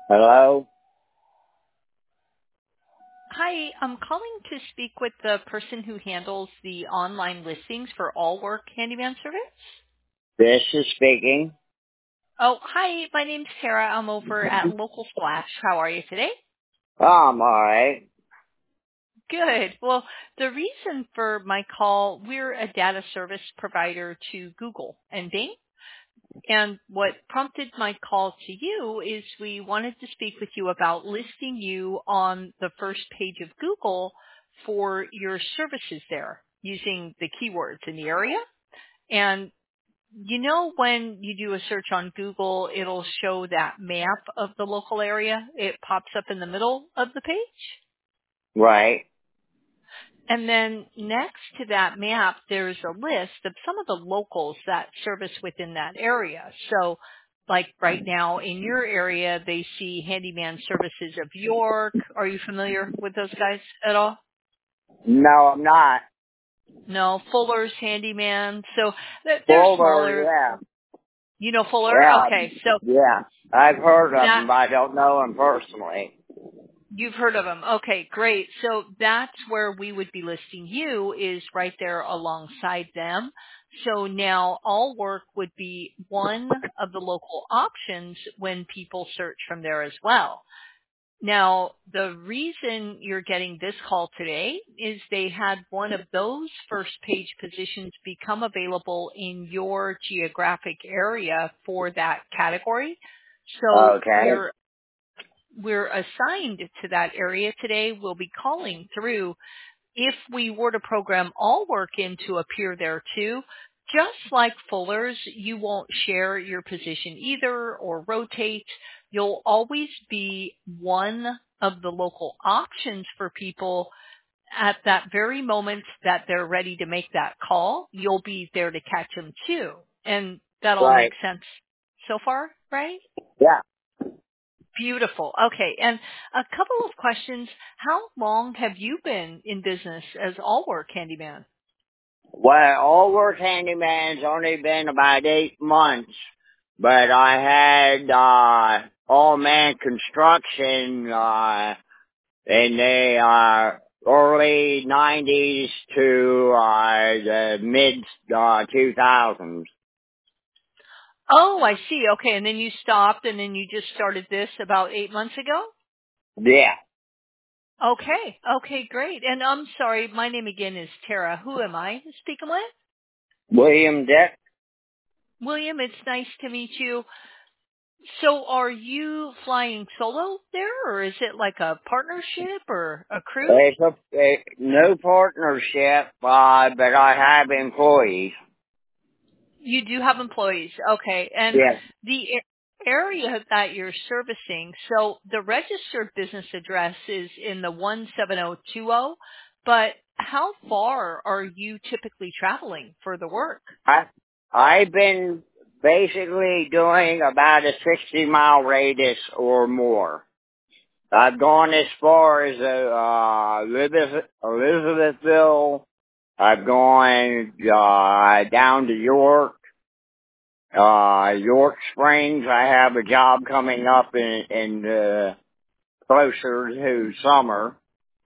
Hello? Hi, I'm calling to speak with the person who handles the online listings for All Work Handyman Service. This is speaking. Oh, hi, my name's Tara. I'm over at Local Splash. How are you today? Oh, I'm alright. Good. Well, the reason for my call, we're a data service provider to Google and Bing. And what prompted my call to you is we wanted to speak with you about listing you on the first page of Google for your services there using the keywords in the area. And you know, when you do a search on Google, it'll show that map of the local area. It pops up in the middle of the page. Right. And then next to that map, there's a list of some of the locals that service within that area. So like right now in your area, they see Handyman Services of York. Are you familiar with those guys at all? No, I'm not. No, Fuller's Handyman. So they're Fuller, smaller. yeah. You know Fuller? Yeah. Okay. So Yeah. I've heard of that them, but I don't know them personally. you've heard of them. Okay, great. So that's where we would be listing you is right there alongside them. So now All Work would be one of the local options when people search from there as well. Now, the reason you're getting this call today is they had one of those first page positions become available in your geographic area for that category. So Okay. we're assigned to that area today. We'll be calling through. If we were to program All Work in to appear there too, just like Fuller's, you won't share your position either or rotate. You'll always be one of the local options for people at that very moment that they're ready to make that call. You'll be there to catch them too. And that all Right. makes sense so far, right? Yeah. Beautiful. Okay. And a couple of questions. How long have you been in business as All Work Handyman? Well, All Work Handyman's only been about 8 months, but I had, All Man Construction, in the, early 90s to, the mid, 2000s. Oh, I see. Okay. And then you stopped and then you just started this about 8 months ago? Yeah. Okay. Okay, great. And I'm sorry, my name again is Tara. Who am I speaking with? William Dick. William, it's nice to meet you. So are you flying solo there or is it like a partnership or a crew? It's a no partnership, but I have employees. You do have employees. Okay. And Yeah. the area that you're servicing, so the registered business address is in the 17020, but how far are you typically traveling for the work? I've been basically doing about a 60-mile radius or more. I've gone as far as Elizabethville. I've gone down to York, York Springs. I have a job coming up in closer to summer.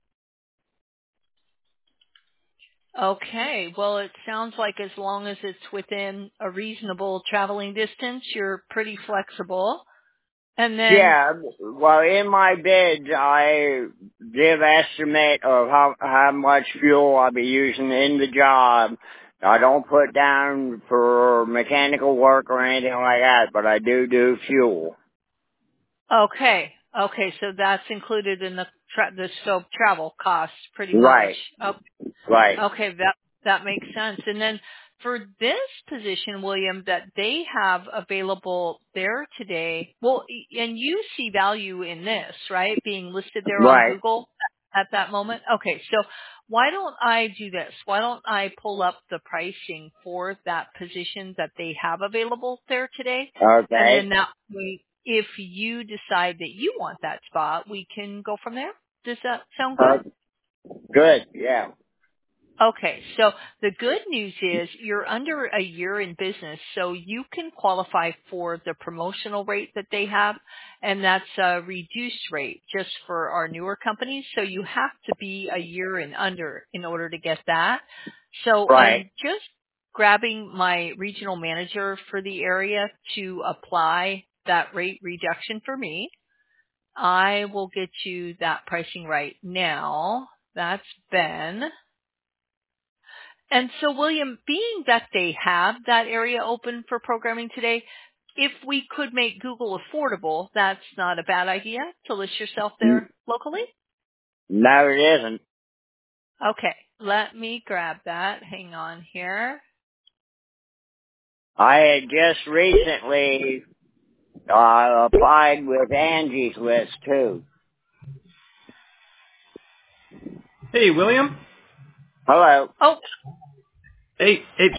Okay. Well, it sounds like as long as it's within a reasonable traveling distance, you're pretty flexible. And then, Yeah, well, in my bids, I give estimate of how much fuel I'll be using in the job. I don't put down for mechanical work or anything like that, but I do fuel. okay. Okay. So that's included in the scope travel costs pretty much. Right, right, Okay, that makes sense. And then for this position, William, that they have available there today, well, and you see value in this, right? Being listed there on right. Google at that moment. Okay, so why don't I do this? Why don't I pull up the pricing for that position that they have available there today? And Okay. then that way, if you decide that you want that spot, we can go from there. Does that sound good? Uh, good, yeah. Okay, so the good news is you're under a year in business, so you can qualify for the promotional rate that they have, and that's a reduced rate just for our newer companies. So you have to be a year and under in order to get that. So Right. I'm just grabbing my regional manager for the area to apply that rate reduction for me. I will get you that pricing right now. That's Ben. And so, William, being that they have that area open for programming today, if we could make Google affordable, that's not a bad idea to list yourself there locally. No, it isn't. Okay, let me grab that. Hang on here. I had just recently applied with Angie's List, too. Hey, William. Hello. Oh, Hey,